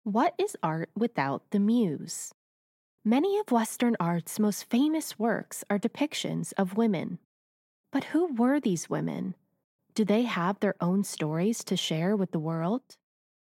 What is art without the muse? Many of Western art's most famous works are depictions of women. But who were these women? Do they have their own stories to share with the world?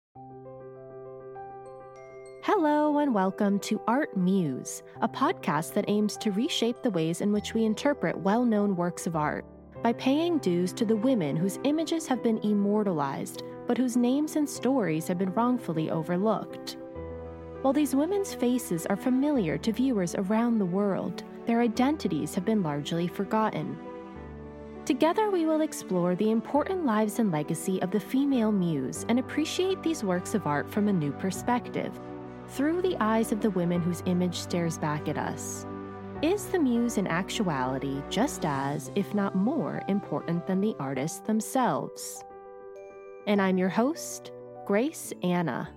Hello and welcome to Art Muse, a podcast that aims to reshape the ways in which we interpret well-known works of art by paying dues to the women whose images have been immortalized, but whose names and stories have been wrongfully overlooked. While these women's faces are familiar to viewers around the world, their identities have been largely forgotten. Together we will explore the important lives and legacy of the female muse and appreciate these works of art from a new perspective, through the eyes of the women whose image stares back at us. Is the muse in actuality just as, if not more, important than the artists themselves? And I'm your host, Grace Anna.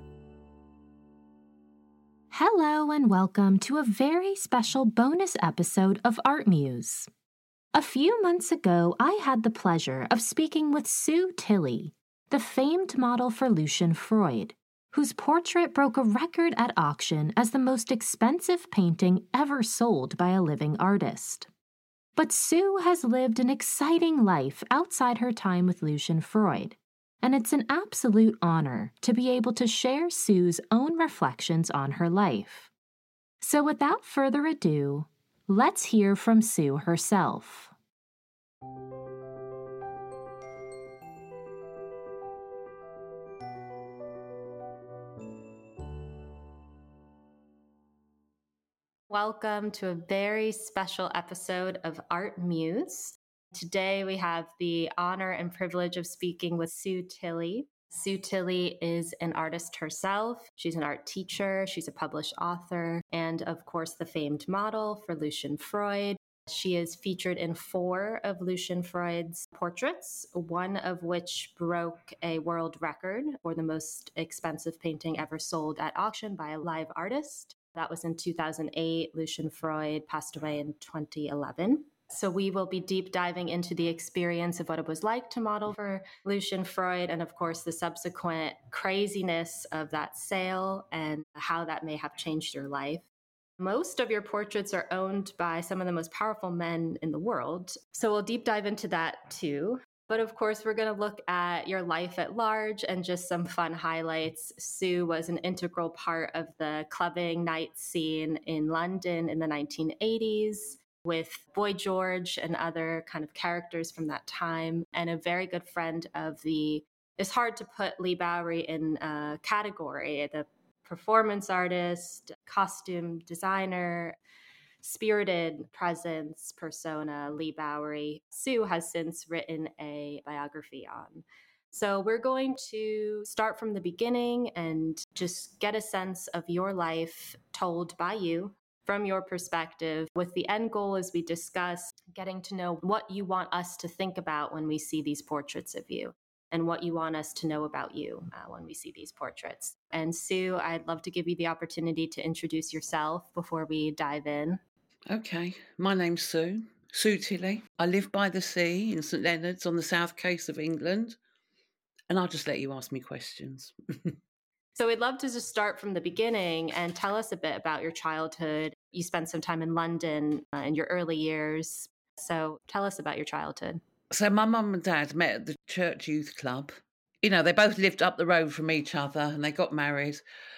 Hello and welcome to a very special bonus episode of Art Muse. A few months ago, I had the pleasure of speaking with Sue Tilley, the famed model for Lucian Freud, whose portrait broke a record at auction as the most expensive painting ever sold by a living artist. But Sue has lived an exciting life outside her time with Lucian Freud, and it's an absolute honor to be able to share Sue's own reflections on her life. So without further ado, let's hear from Sue herself. Welcome to a very special episode of Art Muse. Today we have the honor and privilege of speaking with Sue Tilley. Sue Tilley is an artist herself. She's an art teacher. She's a published author and, of course, the famed model for Lucian Freud. She is featured in 4 of Lucian Freud's portraits, one of which broke a world record for the most expensive painting ever sold at auction by a live artist. That was in 2008. Lucian Freud passed away in 2011. So we will be deep diving into the experience of what it was like to model for Lucian Freud and, of course, the subsequent craziness of that sale and how that may have changed your life. Most of your portraits are owned by some of the most powerful men in the world. So we'll deep dive into that too. But of course, we're going to look at your life at large and just some fun highlights. Sue was an integral part of the clubbing night scene in London in the 1980s with Boy George and other kind of characters from that time, and a very good friend of it's hard to put Leigh Bowery in a category, the performance artist, costume designer, spirited presence, persona, Leigh Bowery. Sue has since written a biography on. So we're going to start from the beginning and just get a sense of your life told by you from your perspective, with the end goal, as we discussed, getting to know what you want us to think about when we see these portraits of you and what you want us to know about you when we see these portraits. And Sue, I'd love to give you the opportunity to introduce yourself before we dive in. Okay, my name's Sue Tilley. I live by the sea in St Leonard's on the south coast of England, and I'll just let you ask me questions. So we'd love to just start from the beginning and tell us a bit about your childhood. You spent some time in London in your early years. So tell us about your childhood. So my mum and dad met at the church youth club. You know, they both lived up the road from each other and they got married.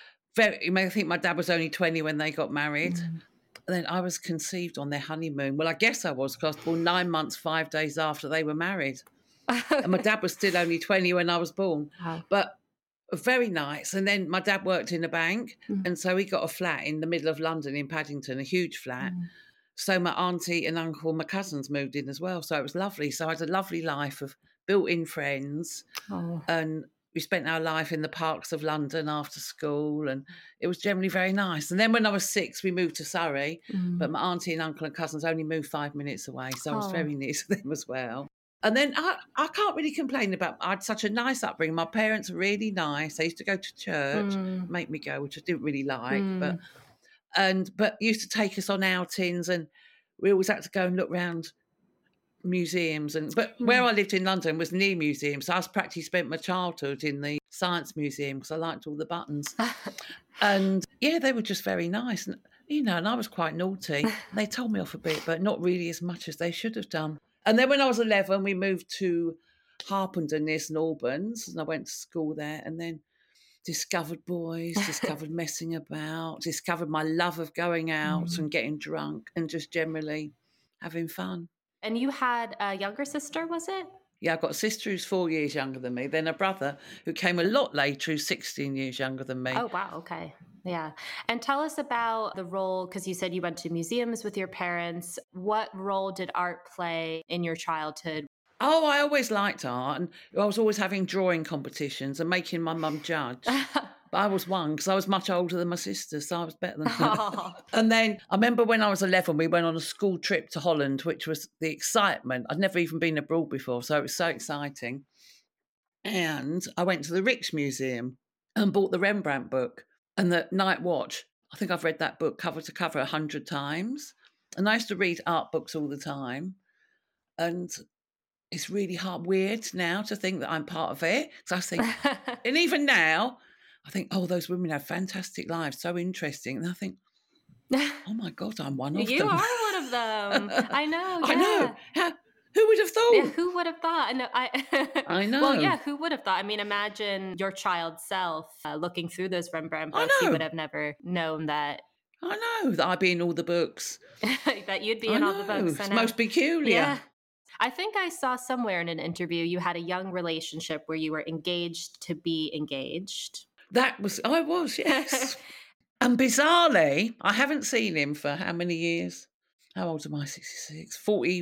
I think my dad was only 20 when they got married. And then I was conceived on their honeymoon. Well, I guess I was, because I was born 9 months, 5 days after they were married. And my dad was still only 20 when I was born. Wow. But very nice. And then my dad worked in a bank. And so he got a flat in the middle of London in Paddington, a huge flat. So my auntie and uncle, my cousins moved in as well. So it was lovely. So I had a lovely life of built-in friends. And we spent our life in the parks of London after school, and it was generally very nice. And then when I was 6, we moved to Surrey, but my auntie and uncle and cousins only moved 5 minutes away, so I was very near to them as well. And then I can't really complain I had such a nice upbringing. My parents were really nice. They used to go to church, make me go, which I didn't really like, but used to take us on outings, and we always had to go and look round museums. But where I lived in London was near museums, so I practically spent my childhood in the Science Museum because I liked all the buttons. And yeah, they were just very nice. And, and I was quite naughty. They told me off a bit, but not really as much as they should have done. And then when I was 11, we moved to Harpenden near St Albans, and I went to school there, and then discovered boys, discovered messing about, discovered my love of going out and getting drunk and just generally having fun. And you had a younger sister, was it? Yeah, I've got a sister who's 4 years younger than me, then a brother who came a lot later who's 16 years younger than me. Oh, wow. Okay. Yeah. And tell us about the role, because you said you went to museums with your parents. What role did art play in your childhood? Oh, I always liked art, and I was always having drawing competitions and making my mum judge. But I was won because I was much older than my sister, so I was better than her. And then I remember when I was 11, we went on a school trip to Holland, which was the excitement. I'd never even been abroad before, so it was so exciting. And I went to the Rijksmuseum and bought the Rembrandt book and the Night Watch. I think I've read that book cover to cover 100 times. And I used to read art books all the time. And it's really weird now to think that I'm part of it. So I think, and even now, I think, oh, those women have fantastic lives, so interesting. And I think, oh my God, I'm one of them. You are one of them. I know. Yeah. I know. Who would have thought? Yeah, who would have thought? I know. Well, yeah, who would have thought? I mean, imagine your child self looking through those Rembrandt books. You would have never known that. I know that I'd be in all the books. That you'd be in all the books. It's most peculiar. Yeah. I think I saw somewhere in an interview you had a young relationship where you were engaged to be engaged. I was, yes. And bizarrely, I haven't seen him for how many years? How old am I? 66?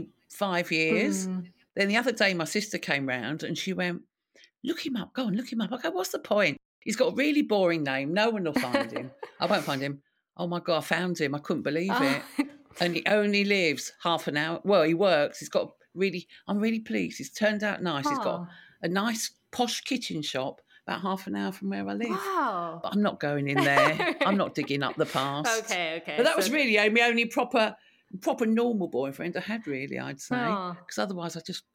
45 years. Then the other day, my sister came round and she went, look him up, go on, look him up. I go, what's the point? He's got a really boring name. No one will find him. I won't find him. Oh my God, I found him. I couldn't believe it. And he only lives half an hour. Well, he works. I'm really pleased. He's turned out nice. He's got a nice posh kitchen shop about half an hour from where I live. Wow. But I'm not going in there. I'm not digging up the past. Okay. But that was really my only proper normal boyfriend I had, really, I'd say. Because otherwise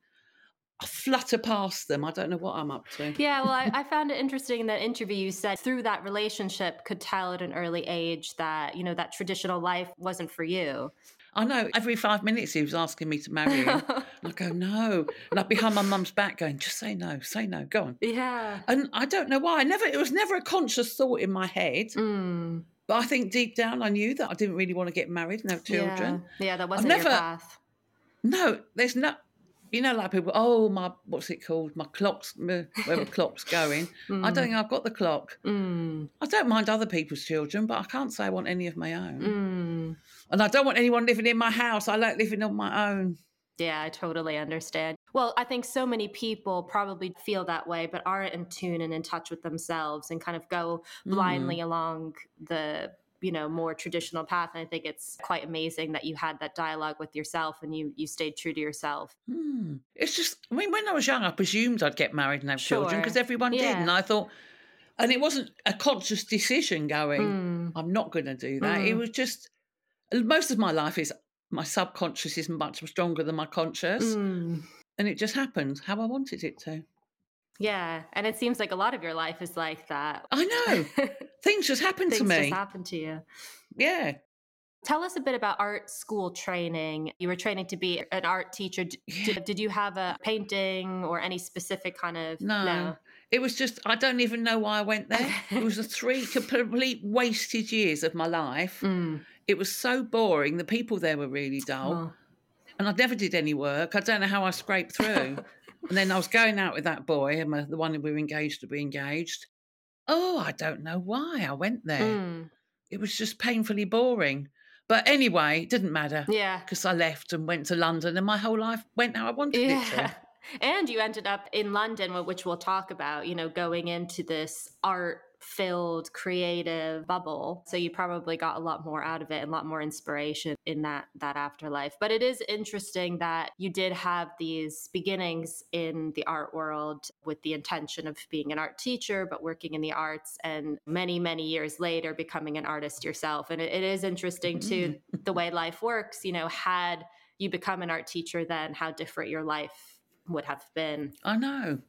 I flutter past them. I don't know what I'm up to. Yeah, well, I found it interesting in that interview you said through that relationship could tell at an early age that, that traditional life wasn't for you. I know. Every 5 minutes he was asking me to marry him. I go, no. And I'd be behind my mum's back going, just say no, go on. Yeah. And I don't know why. It was never a conscious thought in my head. But I think deep down I knew that I didn't really want to get married and have children. Yeah, that wasn't your path. No, there's not. Like people, what's it called? My clock's, where the clock's going. I don't think I've got the clock. I don't mind other people's children, but I can't say I want any of my own. And I don't want anyone living in my house. I like living on my own. Yeah, I totally understand. Well, I think so many people probably feel that way, but aren't in tune and in touch with themselves and kind of go blindly along the more traditional path. And I think it's quite amazing that you had that dialogue with yourself and you stayed true to yourself. It's just, when I was young, I presumed I'd get married and have children because everyone did. And I thought, and it wasn't a conscious decision going, I'm not going to do that. It was just, most of my life is, my subconscious is much stronger than my conscious. And it just happened how I wanted it to. Yeah, and it seems like a lot of your life is like that. I know. Things just happen to me. Things just happen to you. Yeah. Tell us a bit about art school training. You were training to be an art teacher. Did you have a painting or any specific kind of... No. It was just, I don't even know why I went there. It was 3 complete wasted years of my life. It was so boring. The people there were really dull. And I never did any work. I don't know how I scraped through. And then I was going out with that boy, the one who we were engaged to be engaged. Oh, I don't know why I went there. It was just painfully boring. But anyway, it didn't matter. Yeah. Because I left and went to London and my whole life went how I wanted it to. And you ended up in London, which we'll talk about, going into this art-filled, creative bubble. So you probably got a lot more out of it and a lot more inspiration in that afterlife. But it is interesting that you did have these beginnings in the art world with the intention of being an art teacher, but working in the arts, and many, many years later becoming an artist yourself. And it is interesting, too, the way life works. Had you become an art teacher then, how different your life would have been. I know.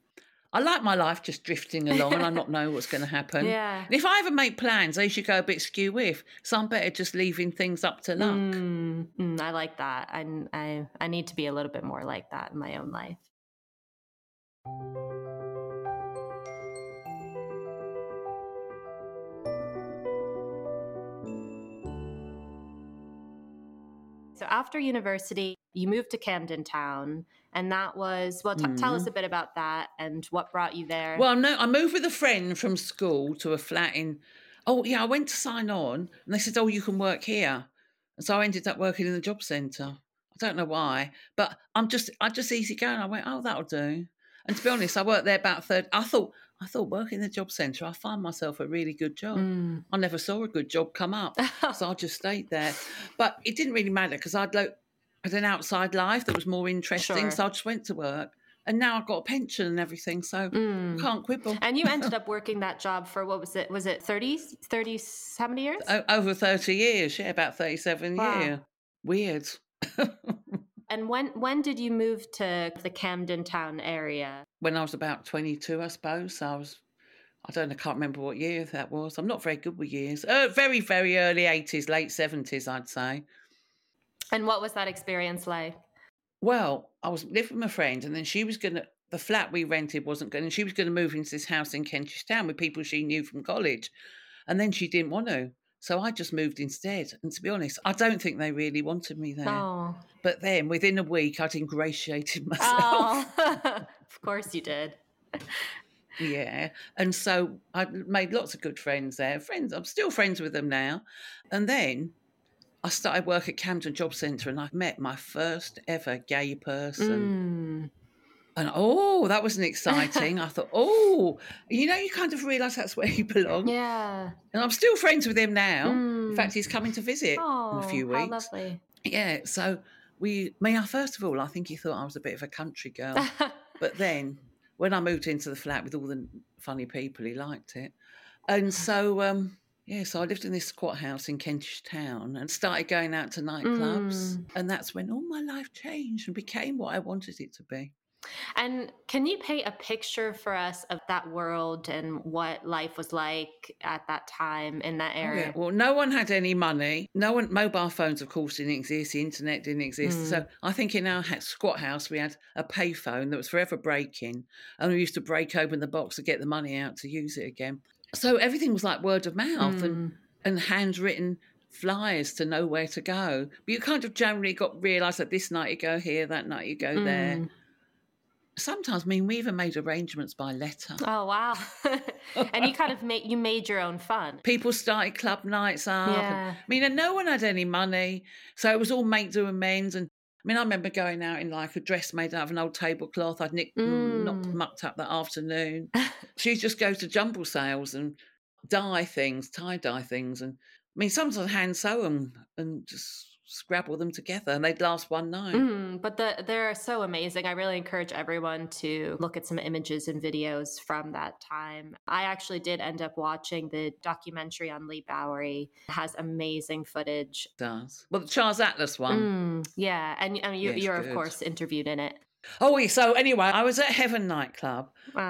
I like my life just drifting along and I not know what's going to happen. Yeah. And if I ever make plans, they should go a bit skew with. So I'm better just leaving things up to luck. I like that. I need to be a little bit more like that in my own life. So after university, you moved to Camden Town, and that was, well, tell us a bit about that and what brought you there. Well, no, I moved with a friend from school to a flat I went to sign on and they said, oh, you can work here. And so I ended up working in the job centre. I don't know why, but I'm just easy going. I went, oh, that'll do. And to be honest, I worked there about I thought working in the job centre, I find myself a really good job. I never saw a good job come up. So I just stayed there. But it didn't really matter because I'd had an outside life that was more interesting. Sure. So I just went to work. And now I've got a pension and everything, so I can't quibble. And you ended up working that job for, what was it? Was it 30, 70 years? Over 30 years, yeah, about 37 years. Weird. And when did you move to the Camden Town area? When I was about 22, I suppose. I can't remember what year that was. I'm not very good with years. Very, very early 80s, late 70s, I'd say. And what was that experience like? Well, I was living with my friend, and then the flat we rented wasn't good, and she was going to move into this house in Kentish Town with people she knew from college. And then she didn't want to. So I just moved instead. And to be honest, I don't think they really wanted me there. Oh. But then within a week, I'd ingratiated myself. Oh, of course you did. Yeah. And so I made lots of good friends there. I'm still friends with them now. And then I started work at Camden Job Centre and I met my first ever gay person. And that wasn't exciting. I thought, you kind of realise that's where you belong. Yeah. And I'm still friends with him now. In fact, he's coming to visit in a few weeks. How lovely. Yeah, so first of all, I think he thought I was a bit of a country girl. But then when I moved into the flat with all the funny people, he liked it. And so, so I lived in this squat house in Kentish Town and started going out to nightclubs. And that's when all my life changed and became what I wanted it to be. And can you paint a picture for us of that world and what life was like at that time in that area? Yeah. Well, no one had any money. Mobile phones, of course, didn't exist. The internet didn't exist. So I think in our squat house, we had a payphone that was forever breaking. And we used to break open the box to get the money out to use it again. So everything was like word of mouth and handwritten flyers to know where to go. But you kind of generally realised that this night you go here, that night you go there. Sometimes, we even made arrangements by letter. Oh, wow. And you kind of made your own fun. People started club nights up. Yeah. And no one had any money. So it was all make do amends. And I remember going out in like a dress made out of an old tablecloth I'd mucked up that afternoon. She'd just go to jumble sales and tie-dye things. And sometimes I'd hand sew them and just scrabble them together and they'd last one night. But they're so amazing. I really encourage everyone to look at some images and videos from that time. I actually did end up watching the documentary on Leigh Bowery. It has amazing footage. It does. Well, the Charles Atlas one. Yeah. And you're of course interviewed in it. Oh, yeah. So anyway, I was at Heaven nightclub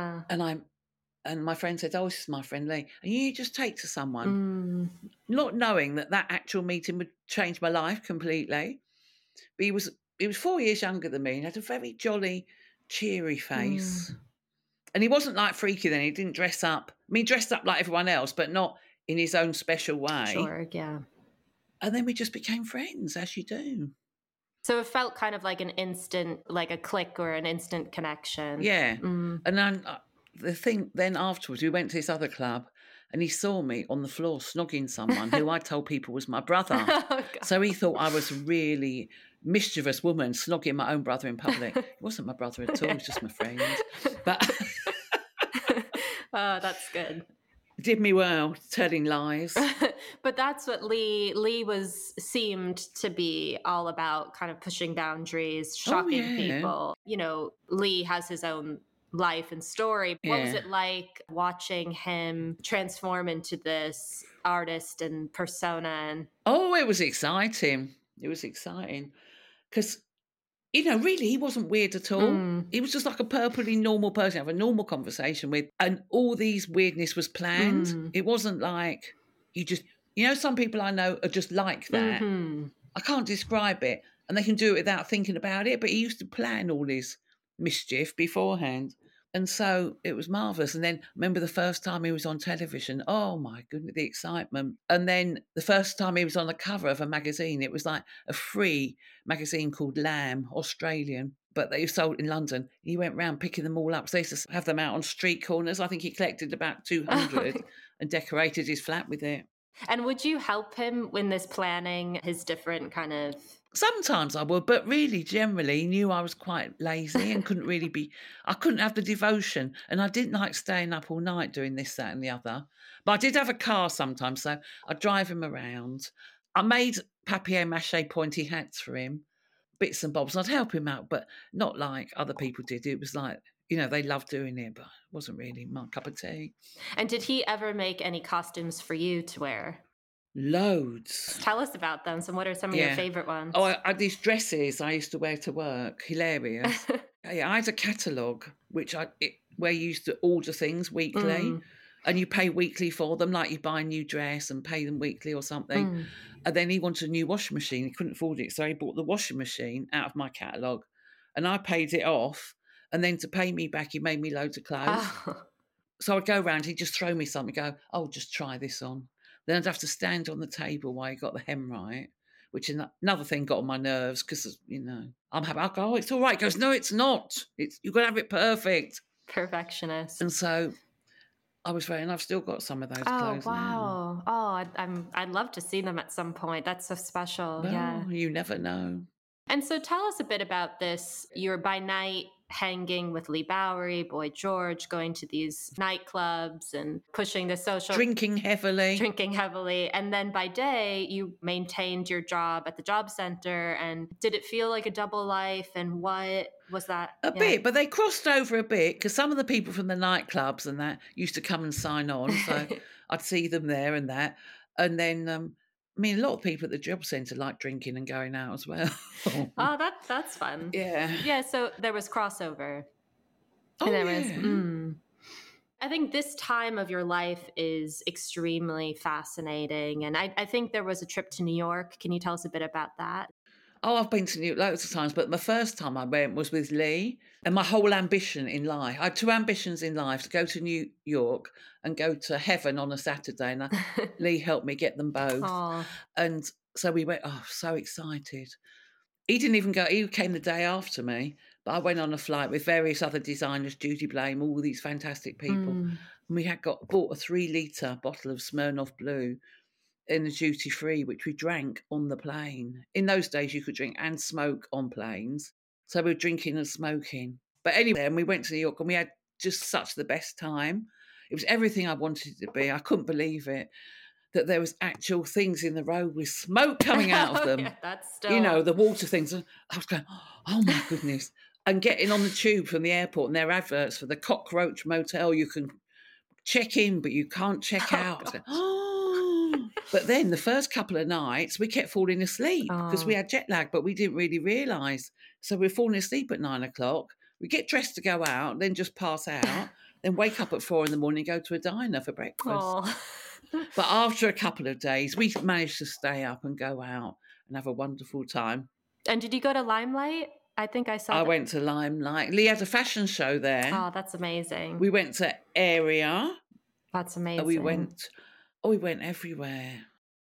and my friend said, this is my friend Leigh. And you just take to someone, not knowing that actual meeting would change my life completely. But he was 4 years younger than me and had a very jolly, cheery face. And he wasn't like freaky then. He didn't dress up. He dressed up like everyone else, but not in his own special way. Sure, yeah. And then we just became friends, as you do. So it felt kind of like an instant, like a click or an instant connection. Yeah. And then the thing, then afterwards, we went to this other club and he saw me on the floor snogging someone who I told people was my brother. So he thought I was a really mischievous woman snogging my own brother in public. It wasn't my brother at all, it was just my friend. But oh, that's good. Did me well, telling lies. But that's what Leigh seemed to be all about, kind of pushing boundaries, shocking people. Leigh has his own life and story. What was it like watching him transform into this artist and persona? It was exciting. It was exciting because really, he wasn't weird at all. He was just like a perfectly normal person, have a normal conversation with, and all these weirdness was planned. It wasn't like you just, some people I know are just like that. I can't describe it, and they can do it without thinking about it, but he used to plan all his mischief beforehand. And so it was marvellous. And then remember the first time he was on television, oh my goodness, the excitement. And then the first time he was on the cover of a magazine, it was like a free magazine called Lamb, Australian, but they sold in London. He went round picking them all up. So they used to have them out on street corners. I think he collected about 200 and decorated his flat with it. And would you help him in this planning his different kind of... Sometimes I would, but really, generally, he knew I was quite lazy and I couldn't have the devotion. And I didn't like staying up all night doing this, that, and the other. But I did have a car sometimes, so I'd drive him around. I made papier-mâché pointy hats for him, bits and bobs, and I'd help him out, but not like other people did. It was like, they loved doing it, but it wasn't really my cup of tea. And did he ever make any costumes for you to wear? Loads. Tell us about them. So what are some of your favorite ones? Oh, I had these dresses I used to wear to work. Hilarious. I had a catalogue, where you used to order things weekly, and you pay weekly for them, like you buy a new dress and pay them weekly or something. And then he wanted a new washing machine. He couldn't afford it, so he bought the washing machine out of my catalogue, and I paid it off. And then to pay me back, he made me loads of clothes. Oh. So I'd go around, he'd just throw me something, go, oh, just try this on. Then I'd have to stand on the table while he got the hem right, which another thing got on my nerves because, I'm happy. I'll go, oh, it's all right. He goes, no, it's not. You've got to have it perfect. Perfectionist. And so I was and I've still got some of those clothes now. Oh, I'd love to see them at some point. That's so special. Well, yeah. You never know. And so tell us a bit about this. You're by night hanging with Leigh Bowery, Boy George, going to these nightclubs and pushing the social... Drinking heavily. And then by day, you maintained your job at the job center. And did it feel like a double life? And what was that? A bit, but they crossed over a bit because some of the people from the nightclubs and that used to come and sign on. So I'd see them there and that. And then... a lot of people at the job centre like drinking and going out as well. Oh, that's fun. Yeah. Yeah, so there was crossover. Oh, yeah. I think this time of your life is extremely fascinating. And I think there was a trip to New York. Can you tell us a bit about that? Oh, I've been to New York loads of times, but the first time I went was with Leigh. And my whole ambition in life, I had two ambitions in life, to go to New York and go to heaven on a Saturday. And Leigh helped me get them both. Aww. And so we went, so excited. He didn't even go, he came the day after me. But I went on a flight with various other designers, Judy Blame, all these fantastic people. And we had bought a 3-litre bottle of Smirnoff Blue in a duty free, which we drank on the plane. In those days, you could drink and smoke on planes. So we were drinking and smoking. But anyway, and we went to New York and we had just such the best time. It was everything I wanted it to be. I couldn't believe it, that there was actual things in the road with smoke coming out of them. Yeah, that's still... the water things. I was going, oh my goodness. And getting on the tube from the airport and their adverts for the Cockroach Motel, you can check in, but you can't check out. But then the first couple of nights, we kept falling asleep because we had jet lag, but we didn't really realise. So we were falling asleep at 9 o'clock. We get dressed to go out, then just pass out, then wake up at 4 a.m, go to a diner for breakfast. But after a couple of days, we managed to stay up and go out and have a wonderful time. And did you go to Limelight? I think I saw I went to Limelight. Leigh had a fashion show there. Oh, that's amazing. We went to Area. That's amazing. We went everywhere.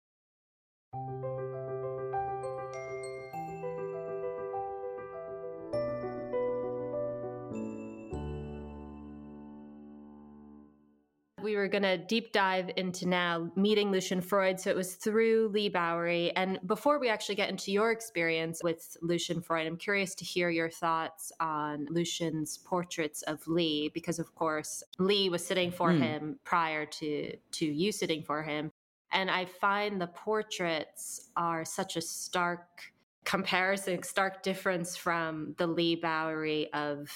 We were going to deep dive into now meeting Lucian Freud. So it was through Leigh Bowery. And before we actually get into your experience with Lucian Freud, I'm curious to hear your thoughts on Lucian's portraits of Leigh, because of course, Leigh was sitting for him prior to you sitting for him. And I find the portraits are such a stark comparison, stark difference from the Leigh Bowery of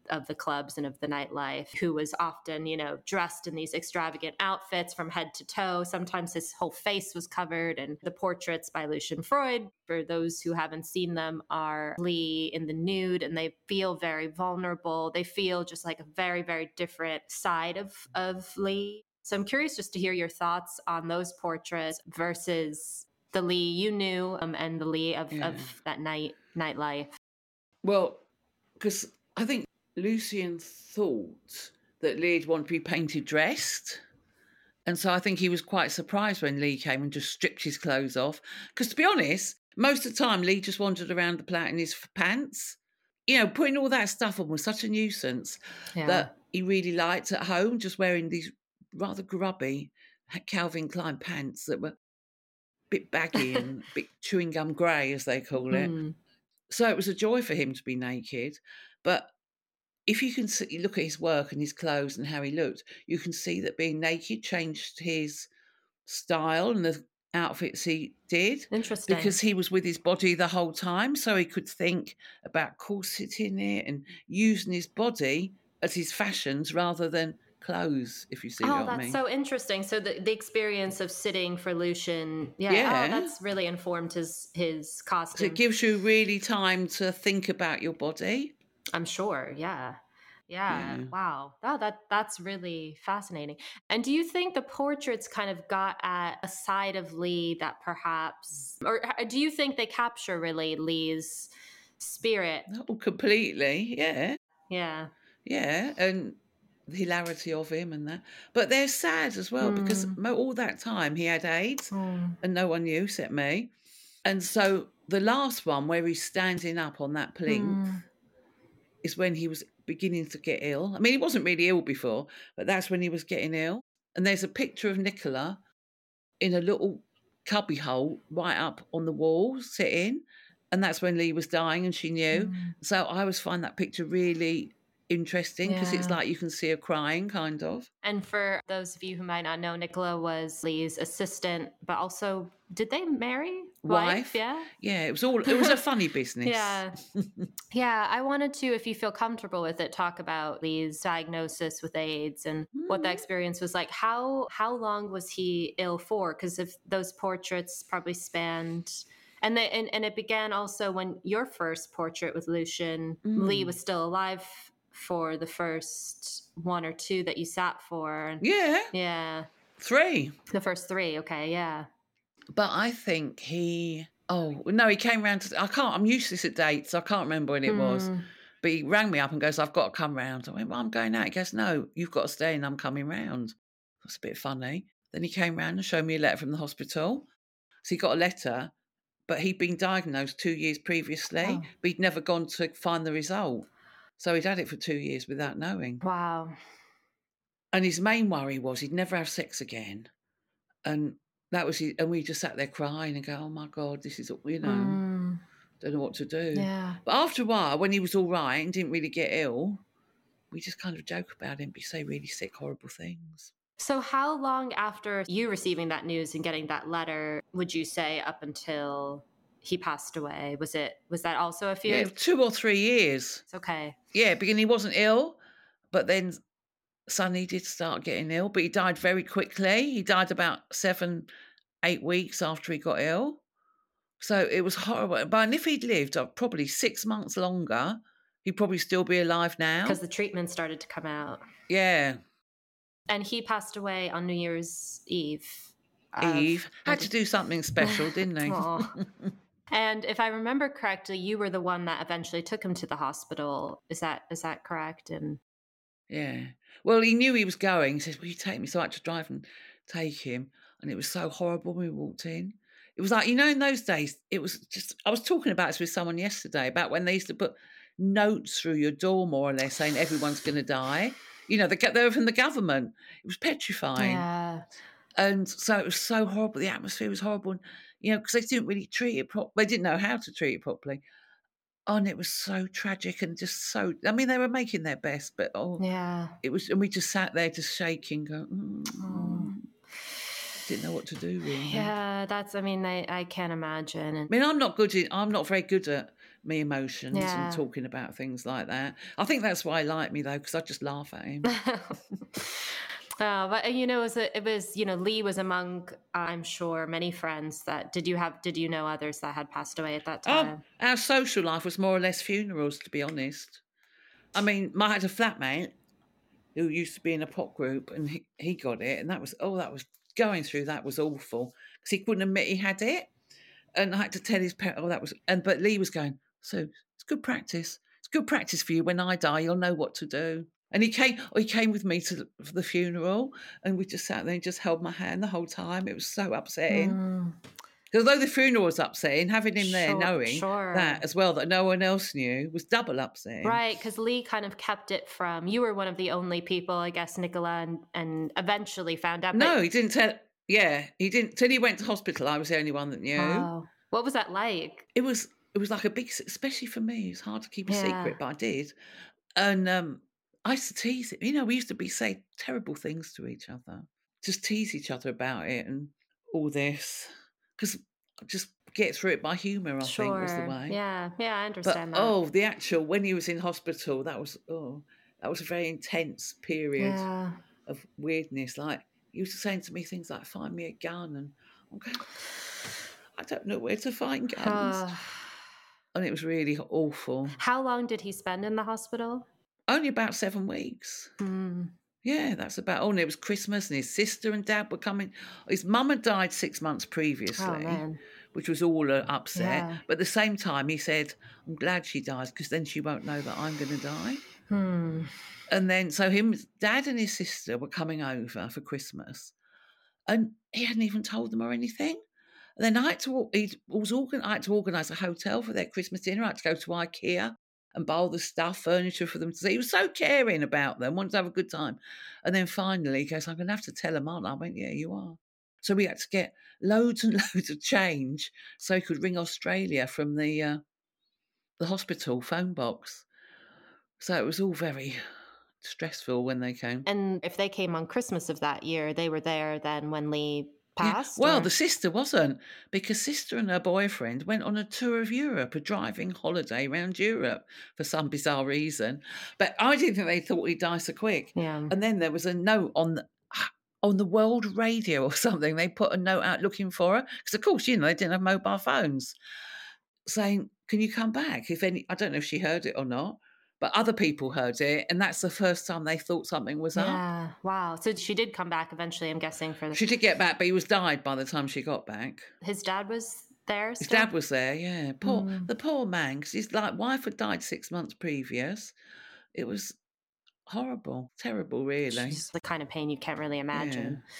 of the clubs and of the nightlife, who was often, dressed in these extravagant outfits from head to toe. Sometimes his whole face was covered. And the portraits by Lucian Freud, for those who haven't seen them, are Lee in the nude, and they feel very vulnerable. They feel just like a very, very different side of Lee. So I'm curious just to hear your thoughts on those portraits versus the Lee you knew, and the Lee of that nightlife. Well, because I think Lucian thought that Lee'd want to be painted dressed. And so I think he was quite surprised when Lee came and just stripped his clothes off. Because to be honest, most of the time Lee just wandered around the flat in his pants. Putting all that stuff on was such a nuisance that he really liked at home, just wearing these rather grubby Calvin Klein pants that were a bit baggy and a bit chewing gum grey, as they call it. So it was a joy for him to be naked. But if you can look at his work and his clothes and how he looked, you can see that being naked changed his style and the outfits he did. Interesting. Because he was with his body the whole time, so he could think about corseting it and using his body as his fashions rather than clothes, if you see what I mean. Oh, that's so interesting. So the experience of sitting for Lucian, that's really informed his costume. So it gives you really time to think about your body. I'm sure, yeah. Wow. That's really fascinating. And do you think the portraits kind of got at a side of Lee that perhaps, or do you think they capture really Lee's spirit? Oh, completely, yeah. Yeah. Yeah, and the hilarity of him and that. But they're sad as well because all that time he had AIDS and no one knew except me. And so the last one where he's standing up on that plinth is when he was beginning to get ill. I mean, he wasn't really ill before, but that's when he was getting ill. And there's a picture of Nicola in a little cubby hole right up on the wall sitting. And that's when Lee was dying and she knew. So I always find that picture really interesting because it's like you can see her crying, kind of. And for those of you who might not know, Nicola was Lee's assistant, but also, did they marry? Wife? Yeah, it was a funny business. Yeah, I wanted to, if you feel comfortable with it, talk about Lee's diagnosis with AIDS and what that experience was like. How long was he ill for? Because if those portraits probably spanned, and it began also when your first portrait with Lucian, Lee was still alive for the first one or two that you sat for. Yeah. 3. The first 3, okay, yeah. But I think he came round to, I'm useless at dates, I can't remember when it was. But he rang me up and goes, I've got to come round. I went, well, I'm going out. He goes, no, you've got to stay and I'm coming round. That's a bit funny. Then he came round and showed me a letter from the hospital. So he got a letter, but he'd been diagnosed 2 years previously, but he'd never gone to find the result. So he'd had it for 2 years without knowing. Wow. And his main worry was he'd never have sex again. And that was and we just sat there crying and go, oh my God, this is, don't know what to do. Yeah. But after a while, when he was all right and didn't really get ill, we just kind of joke about him, but say really sick, horrible things. So how long after you receiving that news and getting that letter would you say up until he passed away? Was that also a few? Yeah, 2 or 3 years. It's okay. Yeah, because he wasn't ill, but then Sonny did start getting ill, but he died very quickly. He died about 7-8 weeks after he got ill. So it was horrible. But if he'd lived probably 6 months longer, he'd probably still be alive now. Because the treatment started to come out. Yeah. And he passed away on New Year's Eve. Had to do something special, didn't he? And if I remember correctly, you were the one that eventually took him to the hospital. Is that correct? And yeah. Well, he knew he was going. He says, will you take me? So I had to drive and take him. And it was so horrible when we walked in. It was like, in those days, it was just, I was talking about this with someone yesterday about when they used to put notes through your door, more or less, saying everyone's going to die. They were from the government. It was petrifying. Yeah. And so it was so horrible. The atmosphere was horrible. And, because they didn't really treat it properly. They didn't know how to treat it properly. Oh, and it was so tragic and just so, they were making their best, but it was, and we just sat there just shaking, going, didn't know what to do really. Yeah, I can't imagine. I'm not very good at me emotions and Yeah. talking about things like that. I think that's why he liked me, though, because I just laugh at him. But Lee was among, I'm sure, many friends that did you know others that had passed away at that Oh, time? our social life was more or less funerals, to be honest. I mean, I had a flatmate who used to be in a pop group, and he got it, and that was going through that was awful because he couldn't admit he had it, and I had to tell his parents. But Lee was going, so it's good practice. It's good practice for you. When I die, you'll know what to do. And he came with me to the funeral, and we just sat there and just held my hand the whole time. It was so upsetting. Because although the funeral was upsetting, having him there knowing that as well, that no one else knew, was double upsetting. Right, because Lee kind of kept it from, you were one of the only people, I guess, Nicola, and eventually found out. No, he didn't tell. Yeah, he didn't. Till he went to hospital, I was the only one that knew. Oh, what was that like? It was like a big, especially for me, it's hard to keep a secret, but I did. And I used to tease it. We used to say terrible things to each other, just tease each other about it and all this. Because just get through it by humour, I think, was the way. Yeah, I understand that. The actual, when he was in hospital, that was a very intense period of weirdness. Like, he was saying to me things like, find me a gun. And I'm going, I don't know where to find guns. And it was really awful. How long did he spend in the hospital? Only about 7 weeks. Yeah, that's about. And it was Christmas, and his sister and dad were coming. His mum had died 6 months previously, which was all an upset. Yeah. But at the same time, he said, I'm glad she dies, because then she won't know that I'm going to die. And then, so dad and his sister were coming over for Christmas, and he hadn't even told them or anything. And then I had to organise a hotel for their Christmas dinner. I had to go to IKEA and buy all the stuff, furniture for them to see. He was so caring about them, wanted to have a good time. And then finally he goes, I'm going to have to tell them, aren't I? I went, yeah, you are. So we had to get loads and loads of change so he could ring Australia from the hospital phone box. So it was all very stressful when they came. And if they came on Christmas of that year, they were there then when Lee passed? Yeah. Well, the sister wasn't, because sister and her boyfriend went on a tour of Europe, a driving holiday around Europe for some bizarre reason. But I didn't think they thought he'd die so quick. Yeah. And then there was a note on the world radio or something. They put a note out looking for her because, of course, they didn't have mobile phones, saying, can you come back? I don't know if she heard it or not, but other people heard it, and that's the first time they thought something was up. Yeah, wow. So she did come back eventually, I'm guessing. She did get back, but he was died by the time she got back. His dad was there still? His dad was there, yeah. The poor man, because his wife had died 6 months previous. It was horrible, terrible, really. It's the kind of pain you can't really imagine. Yeah.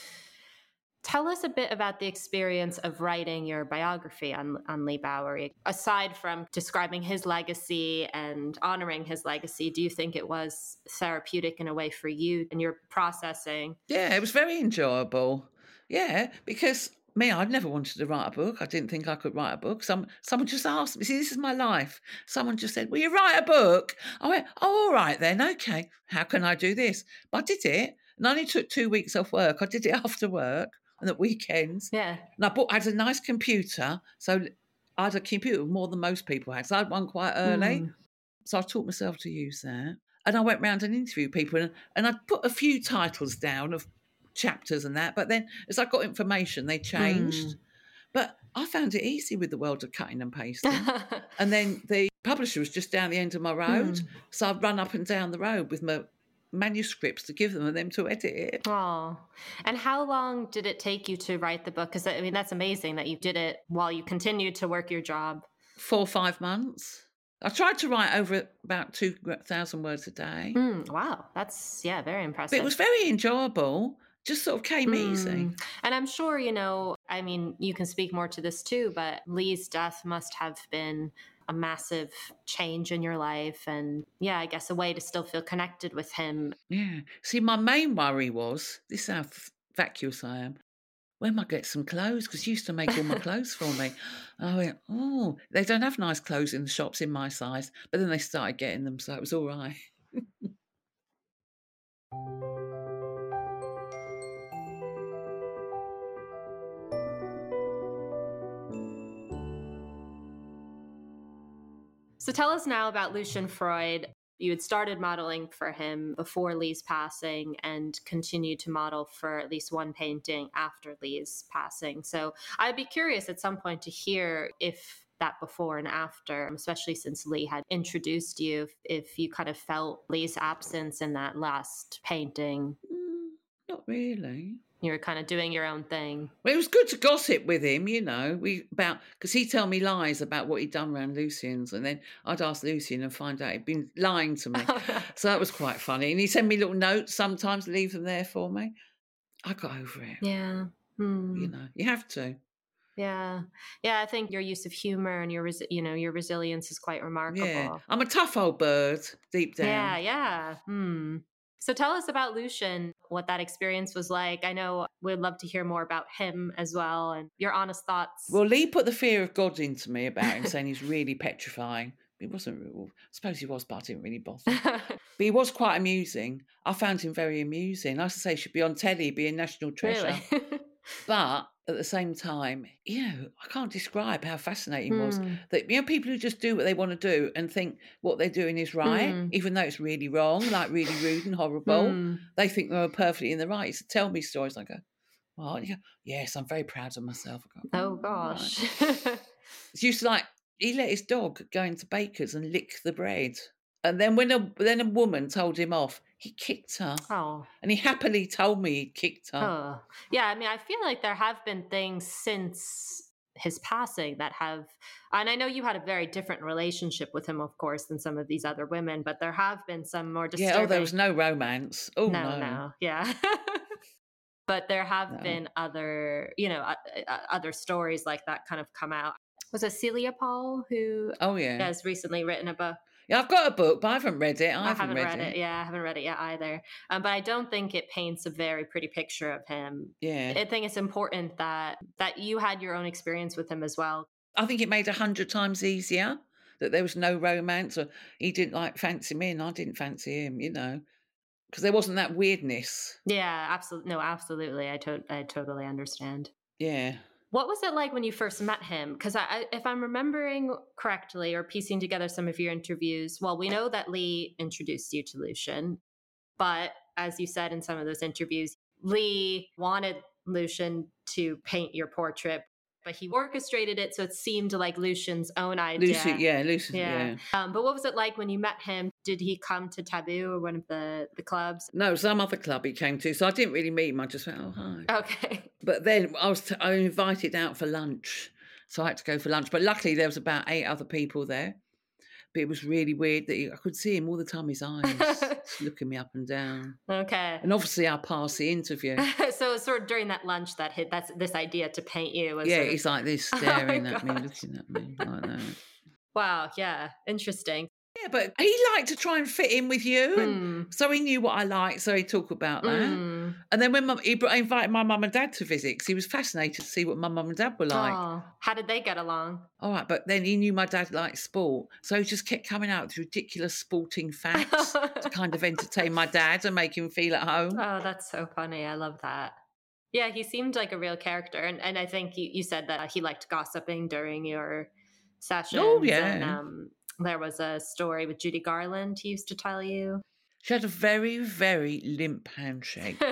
Tell us a bit about the experience of writing your biography on Leigh Bowery. Aside from describing his legacy and honoring his legacy, do you think it was therapeutic in a way for you in your processing? Yeah, it was very enjoyable. Yeah, because I'd never wanted to write a book. I didn't think I could write a book. Someone just asked me, see, this is my life. Someone just said, will you write a book? I went, oh, all right then, okay. How can I do this? But I did it, and I only took 2 weeks off work. I did it after work and at weekends. Yeah. And I had a nice computer. So I had a computer more than most people had. So I had one quite early. So I taught myself to use that. And I went round and interviewed people, and I put a few titles down of chapters and that. But then as I got information, they changed. But I found it easy with the world of cutting and pasting. And then the publisher was just down the end of my road. So I'd run up and down the road with my manuscripts to give them and them to edit it. Oh, and how long did it take you to write the book? Because I mean, that's amazing that you did it while you continued to work your job. 4 or 5 months. I tried to write over about 2,000 words a day. Wow, that's very impressive. But it was very enjoyable. Just sort of came easy. And I'm sure, I mean, you can speak more to this too, but Lee's death must have been a massive change in your life, and I guess a way to still feel connected with him. Yeah. See, my main worry was, this is how vacuous I am, when I get some clothes, because he used to make all my clothes for me. I went, oh, they don't have nice clothes in the shops in my size, but then they started getting them, so it was all right. So tell us now about Lucian Freud. You had started modeling for him before Lee's passing and continued to model for at least one painting after Lee's passing. So I'd be curious at some point to hear if that before and after, especially since Lee had introduced you, if you kind of felt Lee's absence in that last painting. Not really. You were kind of doing your own thing. Well, it was good to gossip with him, you know, because he'd tell me lies about what he'd done around Lucian's, and then I'd ask Lucian and find out he'd been lying to me. So that was quite funny. And he'd send me little notes sometimes, leave them there for me. I got over it. Yeah. You know, you have to. Yeah. Yeah, I think your use of humor and your resilience is quite remarkable. Yeah. I'm a tough old bird, deep down. Yeah. So tell us about Lucian, what that experience was like. I know we'd love to hear more about him as well and your honest thoughts. Well, Lee put the fear of God into me about him, saying he's really petrifying. He wasn't, I suppose he was, but I didn't really bother. But he was quite amusing. I found him very amusing. I used to say he should be on telly, be a national treasure. Really? But at the same time, you know, I can't describe how fascinating it was. That, you know, people who just do what they want to do and think what they're doing is right, even though it's really wrong, like really rude and horrible. They think they were perfectly in the right. He used to tell me stories. I go, well, yes, I'm very proud of myself. I go, oh gosh. Right. It's used to, like, he let his dog go into Baker's and lick the bread. And then when a woman told him off, he kicked her. Oh. And he happily told me he'd kicked her. Oh. Yeah, I mean, I feel like there have been things since his passing that have, and I know you had a very different relationship with him, of course, than some of these other women, but there have been some more disturbing. Yeah, there was no romance. Oh, no. Yeah. But there have been other, other stories like that kind of come out. Was it Celia Paul who has recently written a book? Yeah, I've got a book, but I haven't read it. I haven't read it. Yeah, I haven't read it yet either. But I don't think it paints a very pretty picture of him. Yeah. I think it's important that you had your own experience with him as well. I think it made 100 times easier that there was no romance, or he didn't fancy me and I didn't fancy him, you know, because there wasn't that weirdness. Yeah, absolutely. No, absolutely. I totally understand. Yeah. What was it like when you first met him? Because if I'm remembering correctly or piecing together some of your interviews, well, we know that Lee introduced you to Lucian, but as you said in some of those interviews, Lee wanted Lucian to paint your portrait, but he orchestrated it so it seemed like Lucian's own idea. Lucian, yeah. But what was it like when you met him? Did he come to Taboo or one of the clubs? No, some other club he came to, so I didn't really meet him. I just went, oh, hi. Okay. But then I was invited out for lunch, so I had to go for lunch. But luckily there was about 8 other people there. But it was really weird that I could see him all the time, his eyes just looking me up and down. Okay. And obviously I passed the interview. So sort of during that lunch that hit, that's this idea to paint you. He's like this, staring at me, looking at me like that. Wow, yeah, interesting. Yeah, but he liked to try and fit in with you. And so he knew what I liked, so he'd talk about that. And then when he invited my mum and dad to visit, because he was fascinated to see what my mum and dad were like. Oh, how did they get along? All right, but then he knew my dad liked sport, so he just kept coming out with ridiculous sporting facts to kind of entertain my dad and make him feel at home. Oh, that's so funny. I love that. Yeah, he seemed like a real character. And I think you said that he liked gossiping during your sessions. Oh, yeah. And there was a story with Judy Garland he used to tell you. She had a very, very limp handshake.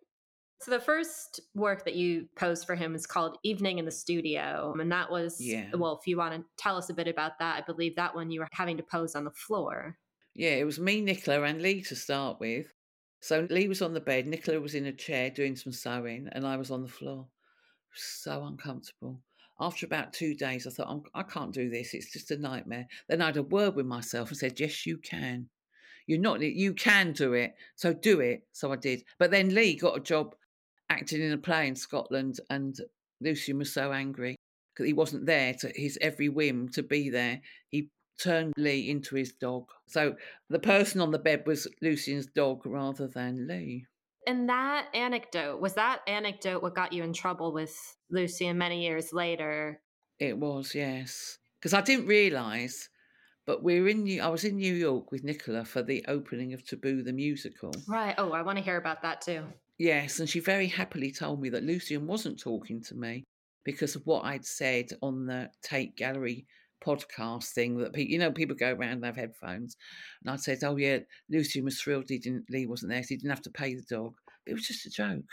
So the first work that you posed for him is called Evening in the Studio. And that was, well, if you want to tell us a bit about that, I believe that one you were having to pose on the floor. Yeah, it was me, Nicola and Lee to start with. So Lee was on the bed, Nicola was in a chair doing some sewing, and I was on the floor. It was so uncomfortable. After about 2 days, I thought, I can't do this. It's just a nightmare. Then I had a word with myself and said, yes, you can. You can do it. So do it. So I did. But then Lee got a job acting in a play in Scotland, and Lucian was so angry because he wasn't there to his every whim to be there. He turned Lee into his dog. So the person on the bed was Lucian's dog rather than Lee. And was that anecdote what got you in trouble with Lucian many years later? It was, yes. Because I didn't realise, but I was in New York with Nicola for the opening of Taboo the musical. Right. Oh, I want to hear about that too. Yes, and she very happily told me that Lucian wasn't talking to me because of what I'd said on the Tate Gallery podcast thing that people go around and have headphones. And I said, "Oh yeah, Lucian was thrilled Lee wasn't there, so he didn't have to pay the dog. But it was just a joke,